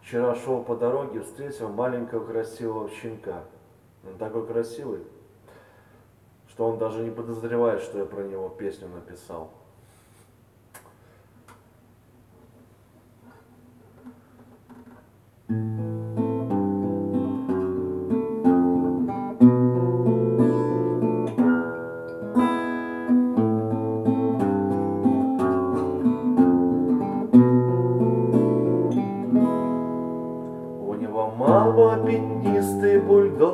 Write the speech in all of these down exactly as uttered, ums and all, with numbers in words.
Вчера шел по дороге, встретил маленького красивого щенка. Он такой красивый, что он даже не подозревает, что я про него песню написал. У него мама пятнистый бульдог,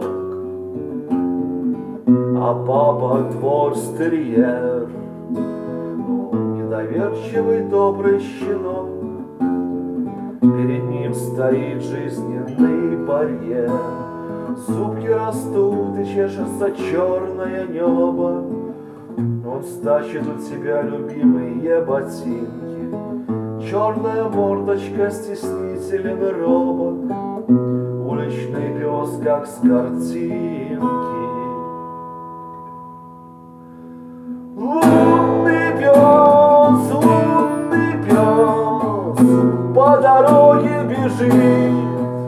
а папа дворстерьер. Он недоверчивый добрый щенок, перед ним стоит жизненный барьер. Зубки растут и чешется черное небо. Он стащит у тебя любимые ботинки. Черная мордочка стеснителен и робок, уличный пес, как с картинки. Лунный пес, лунный пес по дороге бежит.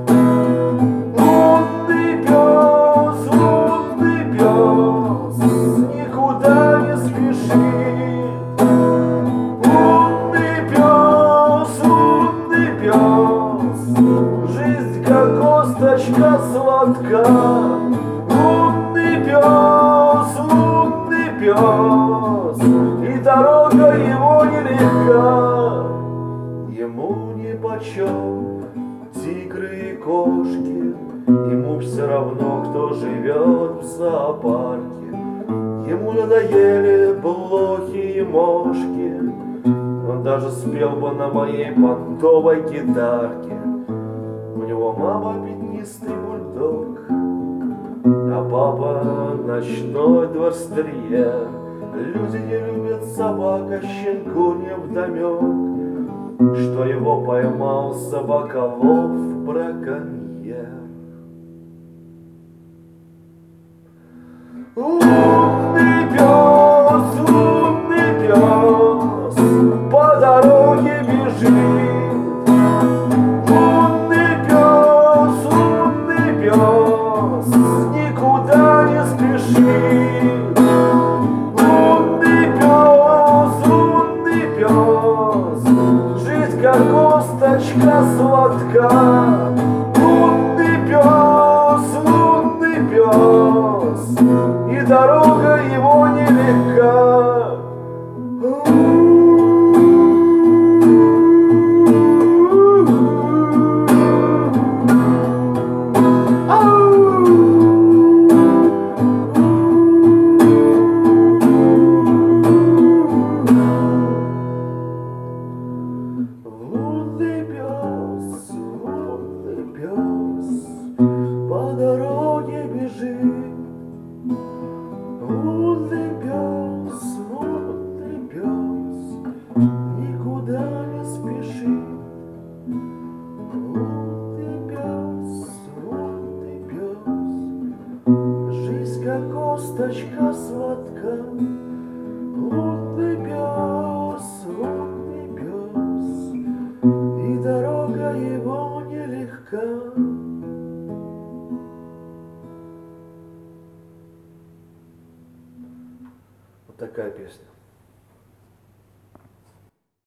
Лунный пес, лунный пес никуда не спешит. Лунный пес, лунный пес, жизнь как косточка сладка. Лунный пес, лунный пес, и дорога его нелегка. Ему нипочем тигры и кошки, ему все равно, кто живет в зоопарке. Ему надоели блохи и мошки, он даже спел бы на моей понтовой гитарке. У него мама пятнистый бульдог, а папа ночной дворстерьер. Люди не любят собак, а щенку невдомек, что его поймал собаколов браконьер. Лунный пес, лунный пес по дороге бежит. Лунный пес, лунный пес никуда не спешит. Лунный пес, лунный пес, жизнь как косточка сладка. Лунный пес, лунный пес, и дорога его нелегка. Лунный пес, лунный пес по дороге бежит. Лунный пес, лунный пес никуда не спешит. Лунный пес, лунный пес, жизнь как косточка сладка. Лунный пес, лунный пес, и дорога его нелегка. Вот такая песня.